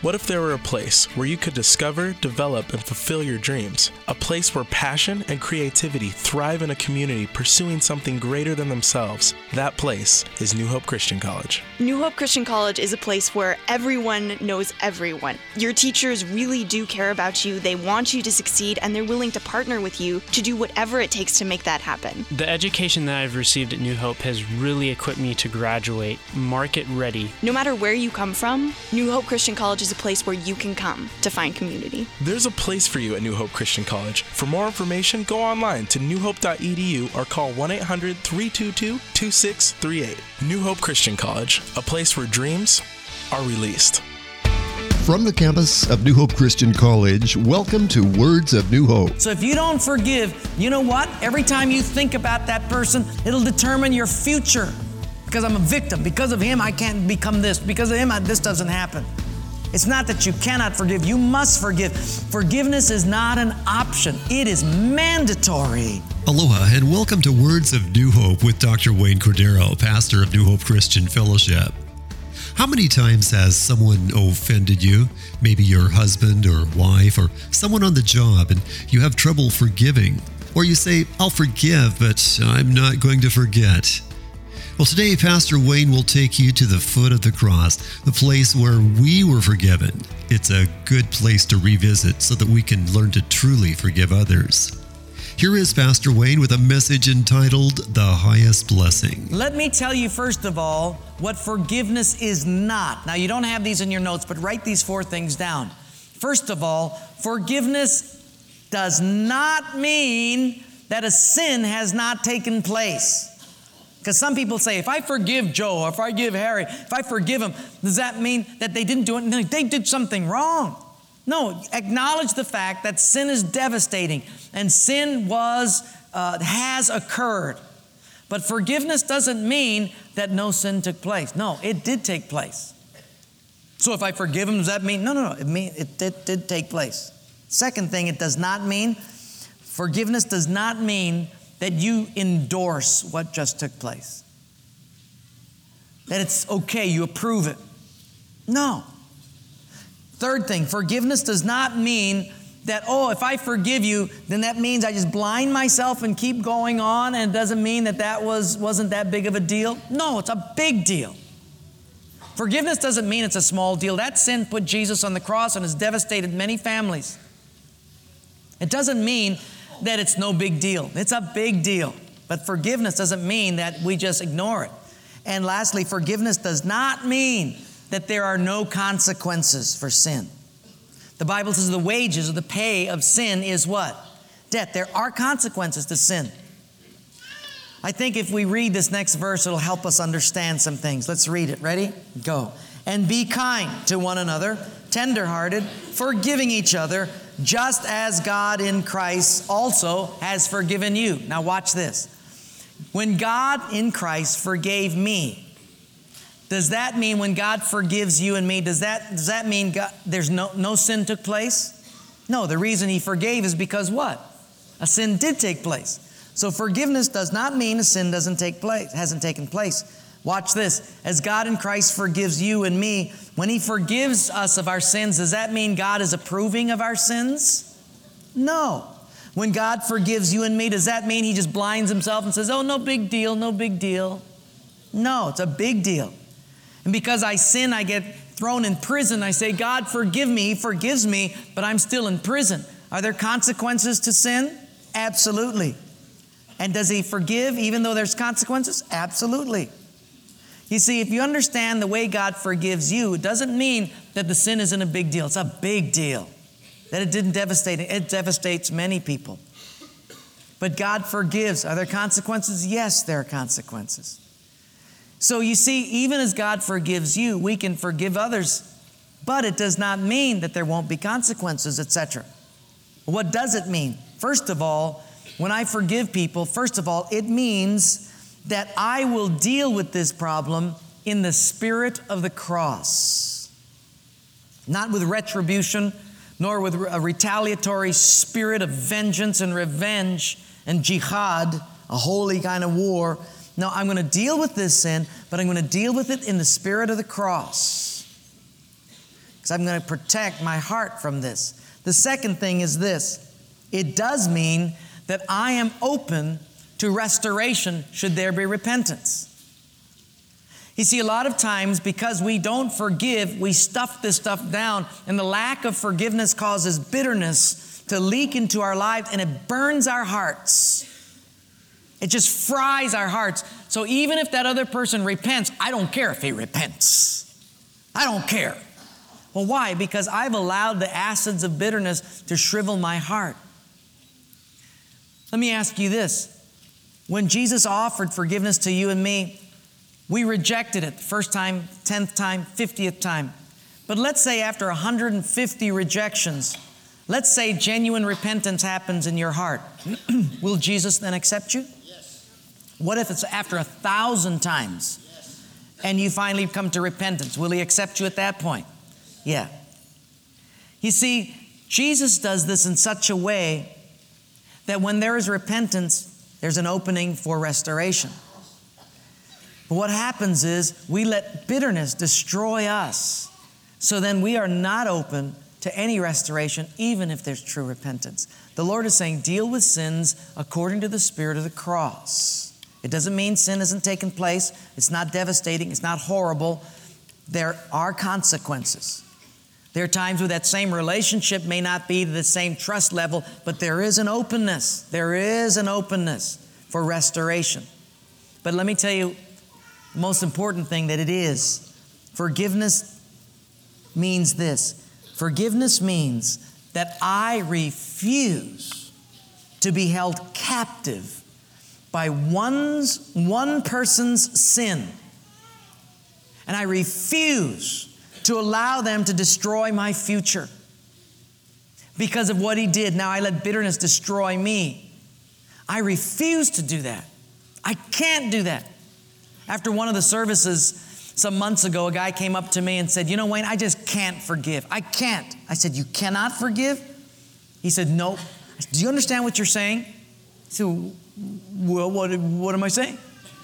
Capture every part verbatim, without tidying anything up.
What if there were a place where you could discover, develop, and fulfill your dreams? A place where passion and creativity thrive in a community pursuing something greater than themselves. That place is New Hope Christian College. New Hope Christian College is a place where everyone knows everyone. Your teachers really do care about you, they want you to succeed, and they're willing to partner with you to do whatever it takes to make that happen. The education that I've received at New Hope has really equipped me to graduate market ready. No matter where you come from, New Hope Christian College is a place where you can come to find community. There's a place for you at New Hope Christian College. For more information, go online to new hope dot e d u or call one eight hundred, three two two, two six three eight. New Hope Christian College, a place where dreams are released. From the campus of New Hope Christian College, welcome to Words of New Hope. So if you don't forgive, you know what? Every time you think about that person, it'll determine your future. Because I'm a victim. Because of him, I can't become this. Because of him, I, this doesn't happen. It's not that you cannot forgive. You must forgive. Forgiveness is not an option. It is mandatory. Aloha and welcome to Words of New Hope with Doctor Wayne Cordero, pastor of New Hope Christian Fellowship. How many times has someone offended you? Maybe your husband or wife or someone on the job, and you have trouble forgiving. Or you say, I'll forgive, but I'm not going to forget. Well, today, Pastor Wayne will take you to the foot of the cross, the place where we were forgiven. It's a good place to revisit so that we can learn to truly forgive others. Here is Pastor Wayne with a message entitled, The Highest Blessing. Let me tell you, first of all, what forgiveness is not. Now, you don't have these in your notes, but write these four things down. First of all, forgiveness does not mean that a sin has not taken place. Because some people say, if I forgive Joe, or if I forgive Harry, if I forgive him, does that mean that they didn't do it? No, they did something wrong. No, acknowledge the fact that sin is devastating, and sin was, uh, has occurred. But forgiveness doesn't mean that no sin took place. No, it did take place. So if I forgive him, does that mean? No, no, no, it, mean, it did, did take place. Second thing, it does not mean, forgiveness does not mean that you endorse what just took place. That it's okay, you approve it. No. Third thing, forgiveness does not mean that, oh, if I forgive you, then that means I just blind myself and keep going on, and it doesn't mean that that was, wasn't that big of a deal. No, it's a big deal. Forgiveness doesn't mean it's a small deal. That sin put Jesus on the cross and has devastated many families. It doesn't mean that it's no big deal. It's a big deal. But forgiveness doesn't mean that we just ignore it. And lastly, forgiveness does not mean that there are no consequences for sin. The Bible says the wages or the pay of sin is what? Death. There are consequences to sin. I think if we read this next verse, it'll help us understand some things. Let's read it. Ready? Go. And be kind to one another, tenderhearted, forgiving each other, just as God in Christ also has forgiven you. Now watch this. When God in Christ forgave me, does that mean when God forgives you and me, does that, does that mean God, there's no, no sin took place? No, the reason He forgave is because what? A sin did take place. So forgiveness does not mean a sin doesn't take place, hasn't taken place. Watch this. As God in Christ forgives you and me, when He forgives us of our sins, does that mean God is approving of our sins? No. When God forgives you and me, does that mean He just blinds Himself and says, oh, no big deal, no big deal? No, it's a big deal. And because I sin, I get thrown in prison. I say, God, forgive me. He forgives me, but I'm still in prison. Are there consequences to sin? Absolutely. And does He forgive even though there's consequences? Absolutely. You see, if you understand the way God forgives you, it doesn't mean that the sin isn't a big deal. It's a big deal. That it didn't devastate it. It devastates many people. But God forgives. Are there consequences? Yes, there are consequences. So you see, even as God forgives you, we can forgive others. But it does not mean that there won't be consequences, et cetera. What does it mean? First of all, when I forgive people, first of all, it means that I will deal with this problem in the spirit of the cross. Not with retribution, nor with a retaliatory spirit of vengeance and revenge and jihad, a holy kind of war. No, I'm going to deal with this sin, but I'm going to deal with it in the spirit of the cross. because I'm going to protect my heart from this. The second thing is this. It does mean that I am open to restoration should there be repentance. You see, a lot of times because we don't forgive, we stuff this stuff down, and the lack of forgiveness causes bitterness to leak into our lives, and it burns our hearts. It just fries our hearts. So even if that other person repents, I don't care if he repents. I don't care. Well, why? Because I've allowed the acids of bitterness to shrivel my heart. Let me ask you this. When Jesus offered forgiveness to you and me, we rejected it the first time, tenth time, fiftieth time. But let's say after one hundred fifty rejections, let's say genuine repentance happens in your heart. Will Jesus then accept you? Yes. What if it's after a thousand times yes. and you finally come to repentance? Will He accept you at that point? Yeah. You see, Jesus does this in such a way that when there is repentance, there's an opening for restoration. But what happens is we let bitterness destroy us. So then we are not open to any restoration, even if there's true repentance. The Lord is saying, deal with sins according to the Spirit of the cross. It doesn't mean sin hasn't taken place. It's not devastating. It's not horrible. There are consequences. There are times where that same relationship may not be to the same trust level, but there is an openness. There is an openness for restoration. But let me tell you, the most important thing that it is, forgiveness means this. Forgiveness means that I refuse to be held captive by one's, one person's sin. And I refuse to allow them to destroy my future because of what he did. Now I let bitterness destroy me. I refuse to do that. I can't do that. After one of the services some months ago, a guy came up to me and said, you know, Wayne, I just can't forgive. I can't. I said, you cannot forgive? He said, no. I said, do you understand what you're saying? He said, well, what, what am I saying?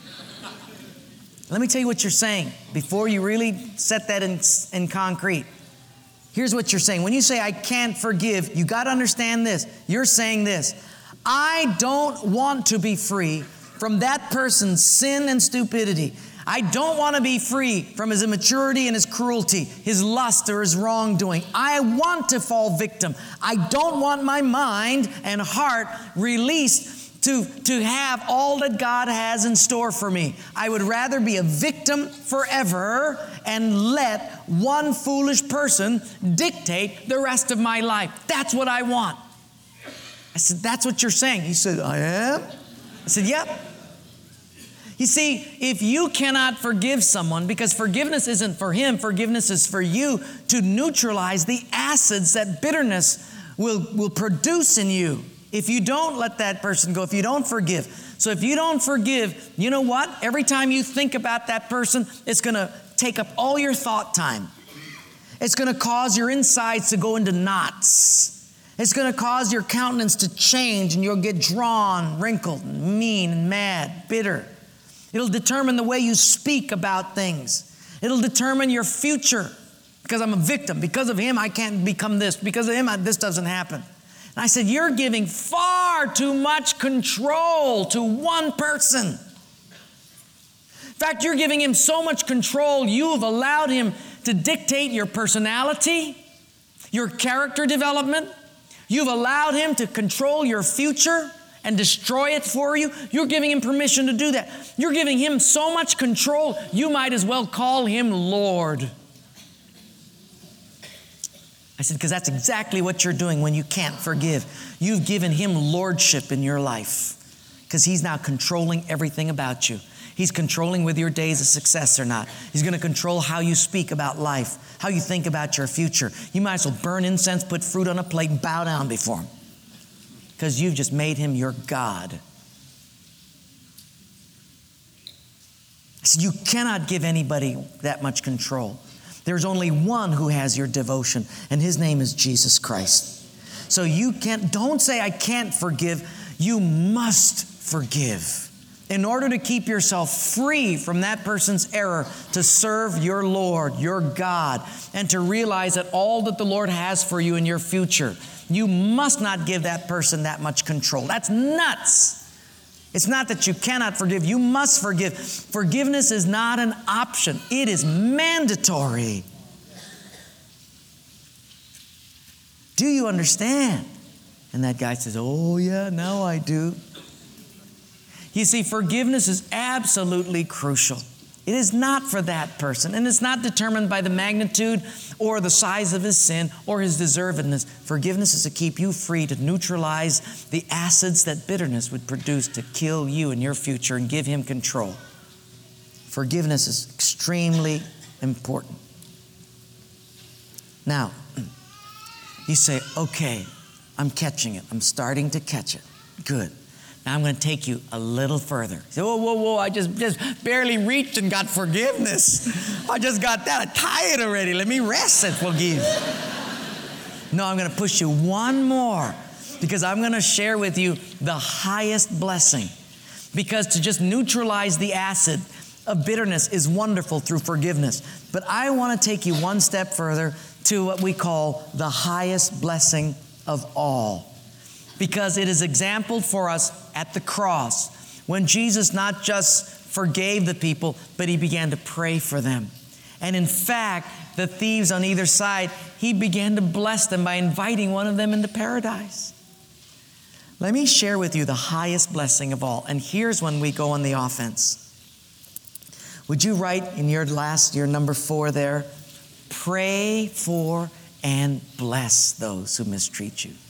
Let me tell you what you're saying before you really set that in, in concrete. Here's what you're saying. When you say, I can't forgive, you got to understand this. You're saying this. I don't want to be free from that person's sin and stupidity. I don't want to be free from his immaturity and his cruelty, his lust or his wrongdoing. I want to fall victim. I don't want my mind and heart released to, to have all that God has in store for me. I would rather be a victim forever and let one foolish person dictate the rest of my life. That's what I want. I said, that's what you're saying. He said, I am? I said, yep. You see, if you cannot forgive someone, because forgiveness isn't for him, forgiveness is for you to neutralize the acids that bitterness will, will produce in you. If you don't let that person go, if you don't forgive. So if you don't forgive, you know what? Every time you think about that person, it's going to take up all your thought time. It's going to cause your insides to go into knots. It's going to cause your countenance to change and you'll get drawn, wrinkled, and mean and mad, bitter. It'll determine the way you speak about things. It'll determine your future. Because I'm a victim. Because of him, I can't become this. Because of him, I, this doesn't happen. And I said, you're giving far too much control to one person. In fact, you're giving him so much control, you've allowed him to dictate your personality, your character development. You've allowed him to control your future and destroy it for you. You're giving him permission to do that. You're giving him so much control, you might as well call him Lord. I said, because that's exactly what you're doing when you can't forgive. You've given him lordship in your life because he's now controlling everything about you. He's controlling whether your day is a success or not. He's going to control how you speak about life, how you think about your future. You might as well burn incense, put fruit on a plate, and bow down before him because you've just made him your God. I said, you cannot give anybody that much control. There's only one who has your devotion, and his name is Jesus Christ. So you can't, don't say I can't forgive. You must forgive. in order to keep yourself free from that person's error, to serve your Lord, your God, and to realize that all that the Lord has for you in your future, you must not give that person that much control. That's nuts. It's not that you cannot forgive. You must forgive. Forgiveness is not an option. It is mandatory. Do you understand? And that guy says, oh yeah, now I do. You see, forgiveness is absolutely crucial. It is not for that person, and it's not determined by the magnitude or the size of his sin or his deservedness. Forgiveness is to keep you free to neutralize the acids that bitterness would produce to kill you in your future and give him control. Forgiveness is extremely important. Now, you say, okay, I'm catching it. I'm starting to catch it. Good. Now I'm going to take you a little further. You say, whoa, whoa, whoa, I just, just barely reached and got forgiveness. I just got that. I'm tired already. Let me rest and forgive. No, I'm going to push you one more, because I'm going to share with you the highest blessing. Because to just neutralize the acid of bitterness is wonderful through forgiveness. But I want to take you one step further to what we call the highest blessing of all. Because it is exampled for us at the cross, when Jesus not just forgave the people, but he began to pray for them. And in fact, the thieves on either side, he began to bless them by inviting one of them into paradise. Let me share with you the highest blessing of all. And here's when we go on the offense. Would you write in your last, your number four there, pray for and bless those who mistreat you.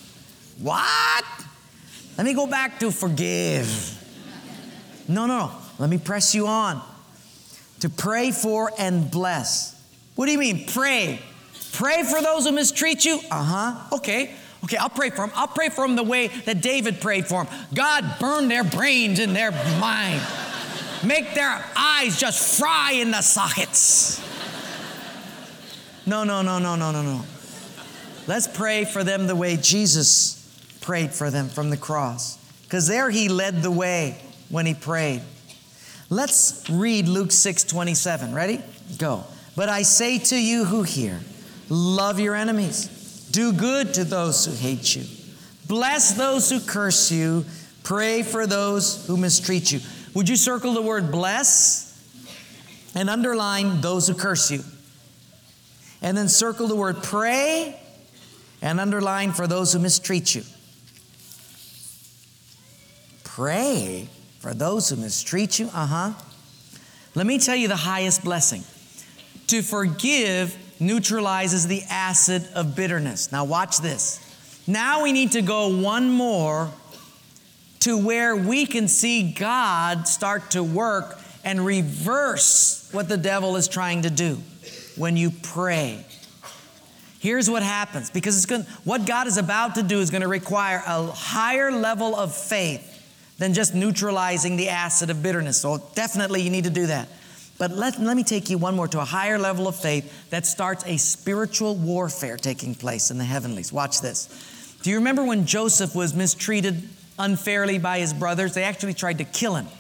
What? Let me go back to forgive. No, no, no. Let me press you on. To pray for and bless. What do you mean, pray? Pray for those who mistreat you? Uh-huh. Okay. Okay, I'll pray for them. I'll pray for them the way that David prayed for them. God, burn their brains in their mind. Make their eyes just fry in the sockets. No, no, no, no, no, no, no. Let's pray for them the way Jesus prayed for them from the cross. Because there he led the way when he prayed. Let's read Luke six twenty-seven. Ready? Go. But I say to you who hear, love your enemies. Do good to those who hate you. Bless those who curse you. Pray for those who mistreat you. Would you circle the word bless and underline those who curse you? And then circle the word pray and underline for those who mistreat you. Pray for those who mistreat you. Uh-huh. Let me tell you the highest blessing. To forgive neutralizes the acid of bitterness. Now watch this. Now we need to go one more to where we can see God start to work and reverse what the devil is trying to do when you pray. Here's what happens, because it's going, what God is about to do is going to require a higher level of faith than just neutralizing the acid of bitterness. So definitely you need to do that. But let, let me take you one more to a higher level of faith that starts a spiritual warfare taking place in the heavenlies. Watch this. Do you remember when Joseph was mistreated unfairly by his brothers? They actually tried to kill him.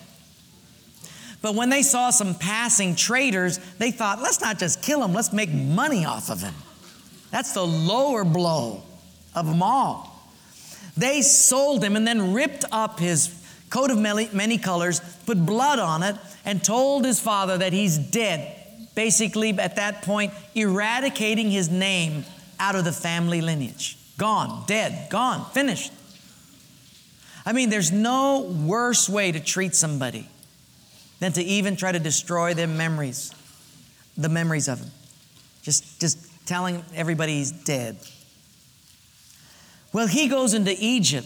But when they saw some passing traders, they thought, let's not just kill him, let's make money off of him. That's the lower blow of them all. They sold him and then ripped up his coat of many, many colors, put blood on it, and told his father that he's dead. Basically, at that point, eradicating his name out of the family lineage. Gone, dead, gone, finished. I mean, there's no worse way to treat somebody than to even try to destroy their memories, the memories of him. Just, just telling everybody he's dead. Well, he goes into Egypt.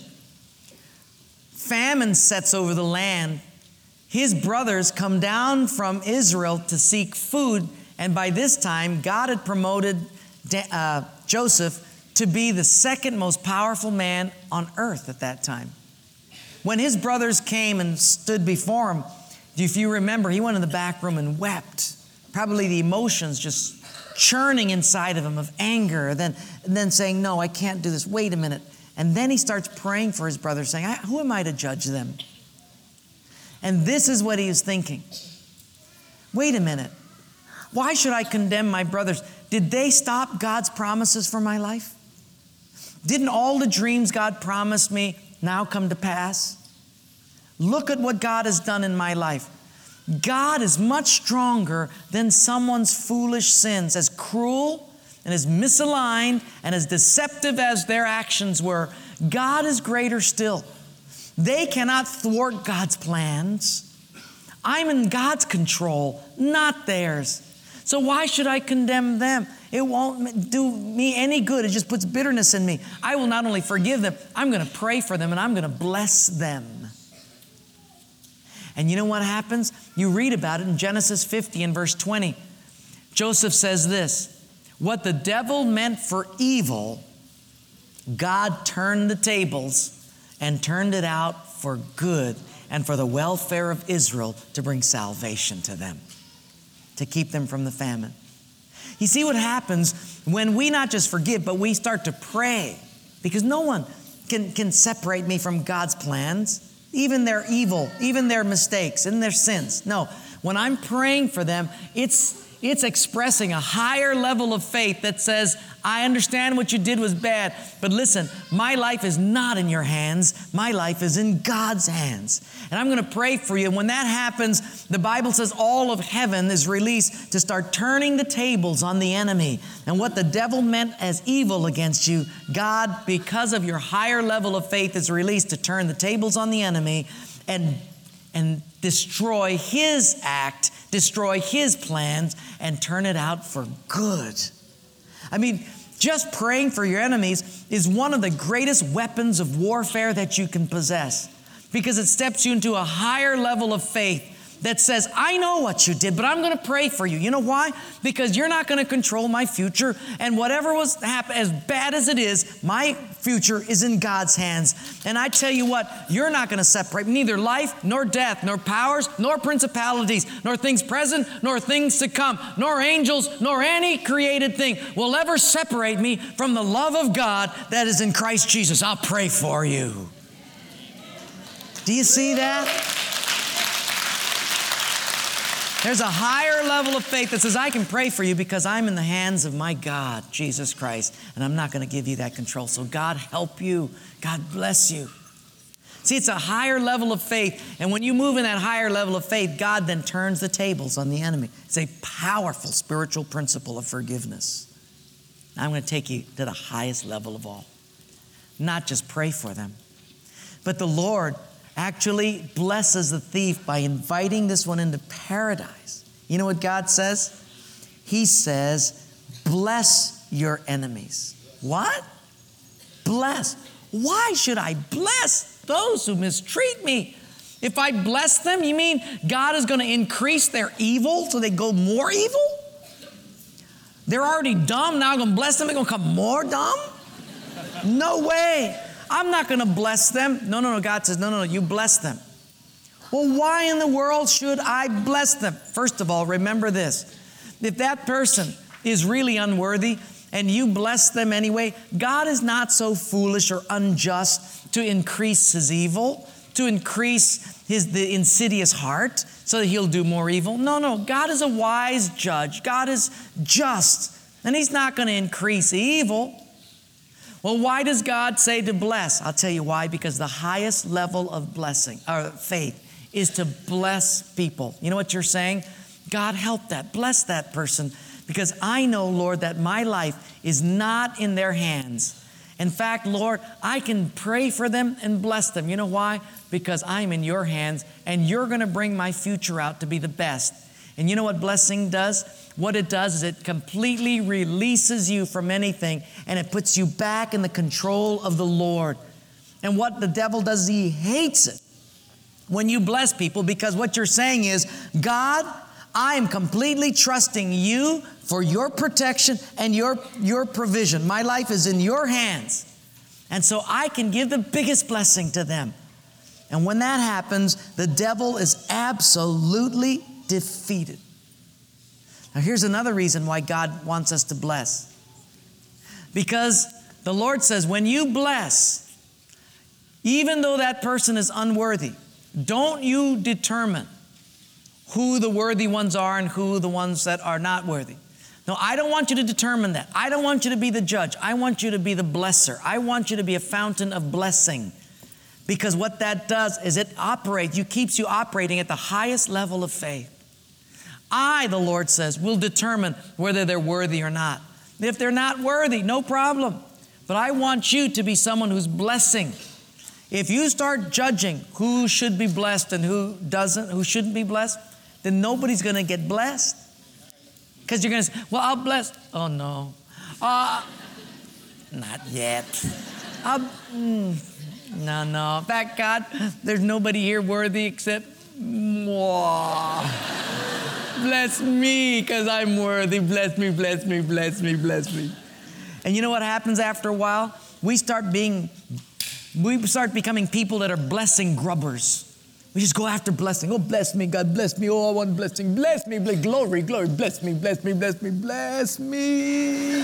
Famine sets over the land. His brothers come down from Israel to seek food, and by this time, God had promoted uh, Joseph to be the second most powerful man on earth at that time. When his brothers came and stood before him, if you remember, he went in the back room and wept. Probably the emotions just churning inside of him of anger, then, and then saying, no, I can't do this. Wait a minute. And then he starts praying for his brothers, saying, who am I to judge them? And this is what he was thinking. Wait a minute. Why should I condemn my brothers? Did they stop God's promises for my life? Didn't all the dreams God promised me now come to pass? Look at what God has done in my life. God is much stronger than someone's foolish sins. As cruel and as misaligned and as deceptive as their actions were, God is greater still. They cannot thwart God's plans. I'm in God's control, not theirs. So why should I condemn them? It won't do me any good. It just puts bitterness in me. I will not only forgive them, I'm going to pray for them and I'm going to bless them. And you know what happens? You read about it in Genesis fifty and verse twenty. Joseph says this, what the devil meant for evil, God turned the tables and turned it out for good and for the welfare of Israel to bring salvation to them, to keep them from the famine. You see what happens when we not just forgive, but we start to pray, because no one can, can separate me from God's plans, even their evil, even their mistakes and their sins. No, when I'm praying for them, it's It's expressing a higher level of faith that says, I understand what you did was bad, but listen, my life is not in your hands. My life is in God's hands. And I'm going to pray for you. And when that happens, the Bible says all of heaven is released to start turning the tables on the enemy. And what the devil meant as evil against you, God, because of your higher level of faith, is released to turn the tables on the enemy and and destroy his act, destroy his plans, and turn it out for good. I mean, just praying for your enemies is one of the greatest weapons of warfare that you can possess, because it steps you into a higher level of faith that says, I know what you did, but I'm going to pray for you. You know why? Because you're not going to control my future, and whatever was happen, as bad as it is, my future is in God's hands. And I tell you what, you're not going to separate neither life, nor death, nor powers, nor principalities, nor things present, nor things to come, nor angels, nor any created thing will ever separate me from the love of God that is in Christ Jesus. I'll pray for you. Do you see that? There's a higher level of faith that says, I can pray for you because I'm in the hands of my God, Jesus Christ, and I'm not going to give you that control. So God help you. God bless you. See, it's a higher level of faith, and when you move in that higher level of faith, God then turns the tables on the enemy. It's a powerful spiritual principle of forgiveness. Now I'm going to take you to the highest level of all. Not just pray for them, but the Lord actually blesses the thief by inviting this one into paradise. You know what God says? He says, bless your enemies. What? Bless. Why should I bless those who mistreat me? If I bless them, you mean God is going to increase their evil so they go more evil? They're already dumb. Now I'm going to bless them. They're going to come more dumb? No way. I'm not going to bless them. No, no, no. God says, no, no, no. You bless them. Well, why in the world should I bless them? First of all, remember this. If that person is really unworthy and you bless them anyway, God is not so foolish or unjust to increase his evil, to increase his the insidious heart so that he'll do more evil. No, no. God is a wise judge. God is just, and he's not going to increase evil. Well, why does God say to bless? I'll tell you why. Because the highest level of blessing, or faith, is to bless people. You know what you're saying? God, help that. Bless that person. Because I know, Lord, that my life is not in their hands. In fact, Lord, I can pray for them and bless them. You know why? Because I'm in your hands, and you're going to bring my future out to be the best. And you know what blessing does? What it does is it completely releases you from anything, and it puts you back in the control of the Lord. And what the devil does is he hates it when you bless people, because what you're saying is, God, I am completely trusting you for your protection and your, your provision. My life is in your hands. And so I can give the biggest blessing to them. And when that happens, the devil is absolutely defeated. Now here's another reason why God wants us to bless. Because the Lord says, when you bless, even though that person is unworthy, don't you determine who the worthy ones are and who the ones that are not worthy. No, I don't want you to determine that. I don't want you to be the judge. I want you to be the blesser. I want you to be a fountain of blessing. Because what that does is it operates, you keeps you operating at the highest level of faith. I, the Lord says, will determine whether they're worthy or not. If they're not worthy, no problem. But I want you to be someone who's blessing. If you start judging who should be blessed and who doesn't, who shouldn't be blessed, then nobody's going to get blessed. Because you're going to say, well, I'll bless. Oh, no. Uh, not yet. I'll, mm, no, no. In fact, God, there's nobody here worthy except moi. Bless me because I'm worthy. Bless me, bless me, bless me, bless me. And you know what happens after a while? We start being, we start becoming people that are blessing grubbers. We just go after blessing. Oh, bless me, God, bless me. Oh, I want blessing. Bless me, bless, glory, glory. Bless me, bless me, bless me, bless me.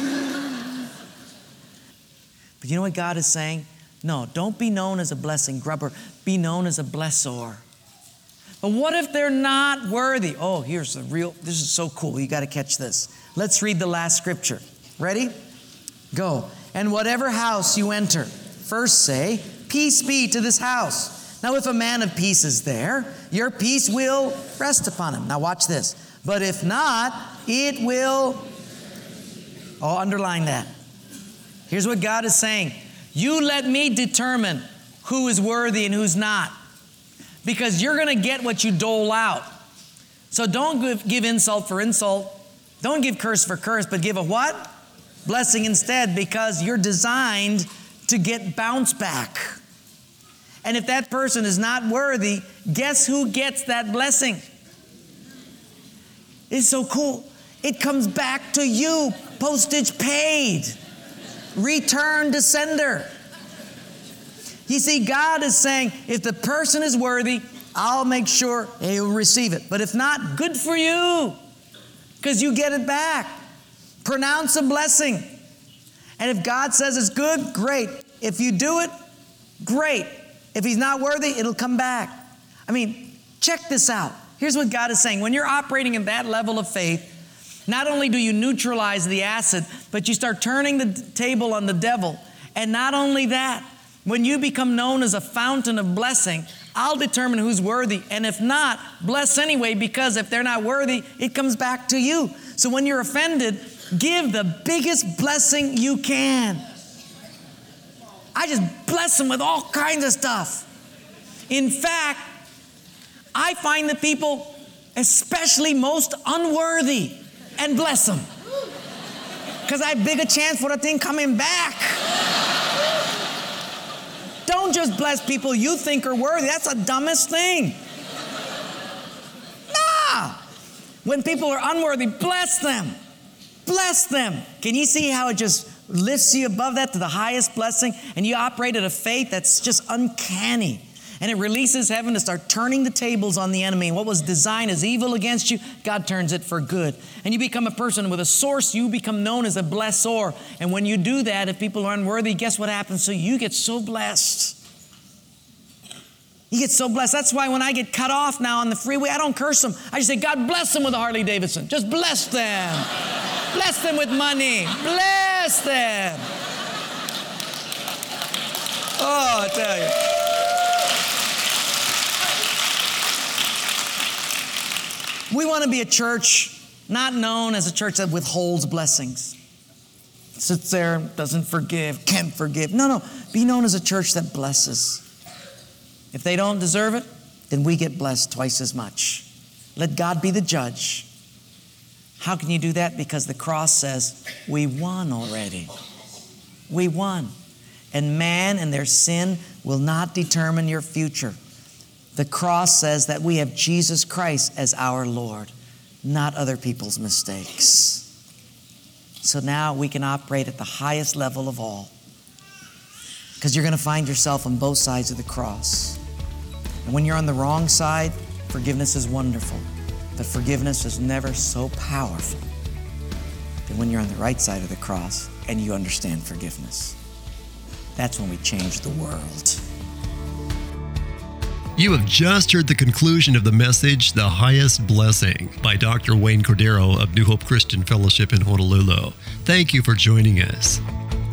But you know what God is saying? No, don't be known as a blessing grubber. Be known as a blessor. But what if they're not worthy? Oh, here's the real, this is so cool. You got to catch this. Let's read the last scripture. Ready? Go. And whatever house you enter, first say, peace be to this house. Now, if a man of peace is there, your peace will rest upon him. Now, watch this. But if not, it will, oh, underline that. Here's what God is saying. You let me determine who is worthy and who's not. Because you're going to get what you dole out. So don't give, give insult for insult. Don't give curse for curse, but give a what? Blessing instead, because you're designed to get bounce back. And if that person is not worthy, guess who gets that blessing? It's so cool. It comes back to you. Postage paid. Return to sender. You see, God is saying, if the person is worthy, I'll make sure he'll receive it. But if not, good for you, because you get it back. Pronounce a blessing. And if God says it's good, great. If you do it, great. If he's not worthy, it'll come back. I mean, check this out. Here's what God is saying. When you're operating in that level of faith, not only do you neutralize the acid, but you start turning the table on the devil. And not only that, when you become known as a fountain of blessing, I'll determine who's worthy. And if not, bless anyway, because if they're not worthy, it comes back to you. So when you're offended, give the biggest blessing you can. I just bless them with all kinds of stuff. In fact, I find the people especially most unworthy and bless them. Because I have bigger chance for the thing coming back. Don't just bless people you think are worthy. That's the dumbest thing. Nah. When people are unworthy, bless them. Bless them. Can you see how it just lifts you above that to the highest blessing? And you operate at a faith that's just uncanny. And it releases heaven to start turning the tables on the enemy. And what was designed as evil against you, God turns it for good. And you become a person with a source. You become known as a blessor. And when you do that, if people are unworthy, guess what happens? So you get so blessed. You get so blessed. That's why when I get cut off now on the freeway, I don't curse them. I just say, God bless them with a Harley Davidson. Just bless them. Bless them with money. Bless them. Oh, I tell you. We want to be a church not known as a church that withholds blessings. Sits there, doesn't forgive, can't forgive. No, no. Be known as a church that blesses. If they don't deserve it, then we get blessed twice as much. Let God be the judge. How can you do that? Because the cross says, we won already. We won. And man and their sin will not determine your future. The cross says that we have Jesus Christ as our Lord, not other people's mistakes. So now we can operate at the highest level of all. Because you're going to find yourself on both sides of the cross. And when you're on the wrong side, forgiveness is wonderful. But forgiveness is never so powerful than when you're on the right side of the cross and you understand forgiveness. That's when we change the world. You have just heard the conclusion of the message, The Highest Blessing, by Doctor Wayne Cordero of New Hope Christian Fellowship in Honolulu. Thank you for joining us.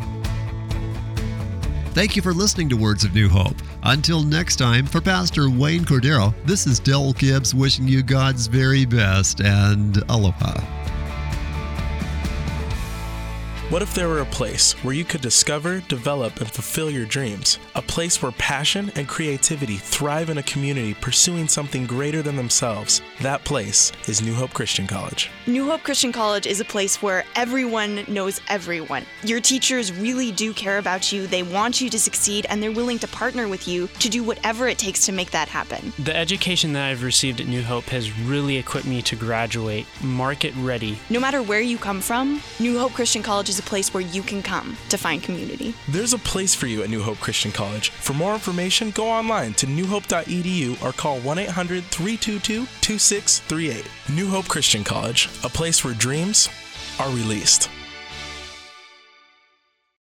Thank you for listening to Words of New Hope. Until next time, for Pastor Wayne Cordero, this is Del Gibbs wishing you God's very best and aloha. What if there were a place where you could discover, develop, and fulfill your dreams? A place where passion and creativity thrive in a community pursuing something greater than themselves. That place is New Hope Christian College. New Hope Christian College is a place where everyone knows everyone. Your teachers really do care about you, they want you to succeed, and they're willing to partner with you to do whatever it takes to make that happen. The education that I've received at New Hope has really equipped me to graduate market ready. No matter where you come from, New Hope Christian College is a place where you can come to find community. There's a place for you at New Hope Christian College. For more information, go online to new hope dot e d u or call one eight hundred, three two two, two six three eight. New Hope Christian College, a place where dreams are released.